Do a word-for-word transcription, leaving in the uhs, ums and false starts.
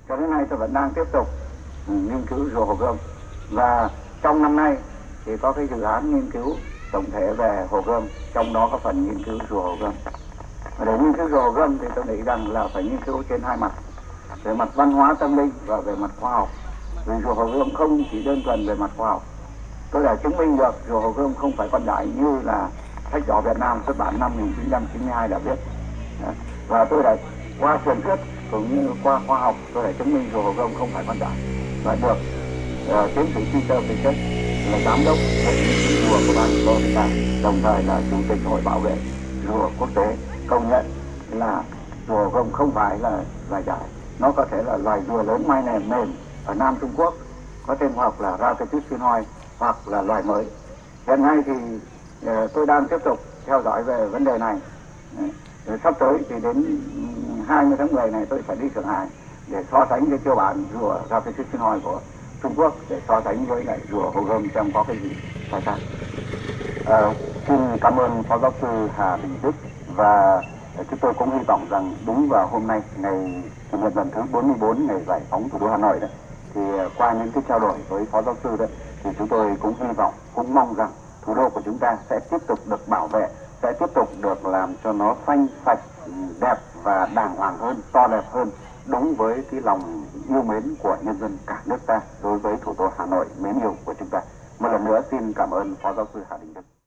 cho đến nay tôi vẫn đang tiếp tục nghiên cứu rùa Hồ Gươm, và trong năm nay thì có cái dự án nghiên cứu tổng thể về Hồ Gươm, trong đó có phần nghiên cứu rùa Hồ Gươm. Và để nghiên cứu rùa Hồ Gươm thì tôi nghĩ rằng là phải nghiên cứu trên hai mặt, về mặt văn hóa tâm linh và về mặt khoa học. Vì rùa Hồ Gươm không chỉ đơn thuần về mặt khoa học. Tôi đã chứng minh được rùa Hồ Gươm không phải con đại như là sách đỏ Việt Nam xuất bản năm một nghìn chín trăm chín mươi hai đã viết. Và tôi đã qua truyền thuyết cũng như qua khoa học tôi đã chứng minh rùa Hồ Gươm không phải con đại, và được uh, tiến sĩ Peter Pichek là giám đốc hội nghiên cứu rùa của ban Florida, đồng thời là chủ tịch hội bảo vệ rùa quốc tế, công nhận là rùa Hồ Gươm không phải là loài đại. Nó có thể là loài rùa lớn mai nè mềm ở Nam Trung Quốc, có tên khoa học là Rhapetus sinoy, hoặc là loài mới. Hiện nay thì uh, tôi đang tiếp tục theo dõi về vấn đề này. Uh, sắp tới thì đến hai mươi tháng mười này tôi sẽ đi Thượng Hải để so sánh cái tiêu bản rùa Rhapetus sinoy của Trung Quốc để so sánh với lại rùa Hồ Gươm xem có cái gì sai khác. À, xin cảm ơn Phó Giáo sư Hà Đình Đức, và chúng tôi cũng hy vọng rằng đúng vào hôm nay, ngày kỷ niệm lần thứ bốn mươi bốn ngày giải phóng thủ đô Hà Nội đấy, thì qua những cái trao đổi với Phó Giáo sư đấy, thì chúng tôi cũng hy vọng, cũng mong rằng thủ đô của chúng ta sẽ tiếp tục được bảo vệ, sẽ tiếp tục được làm cho nó xanh sạch, đẹp và đàng hoàng hơn, to đẹp hơn, đúng với cái lòng yêu mến của nhân dân cả nước ta đối với thủ đô Hà Nội mến yêu của chúng ta. Một lần nữa xin cảm ơn Phó Giáo sư Hà Đình Đức.